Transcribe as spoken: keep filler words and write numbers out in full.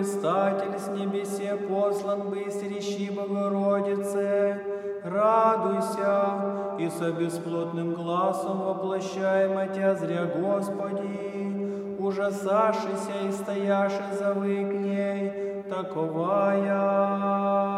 предстатель с небесе послан быстрещи Богородице, радуйся, и со бесплотным глазом воплощаемо Тя зря Господи, ужасашися и стояши завык ней, таковая.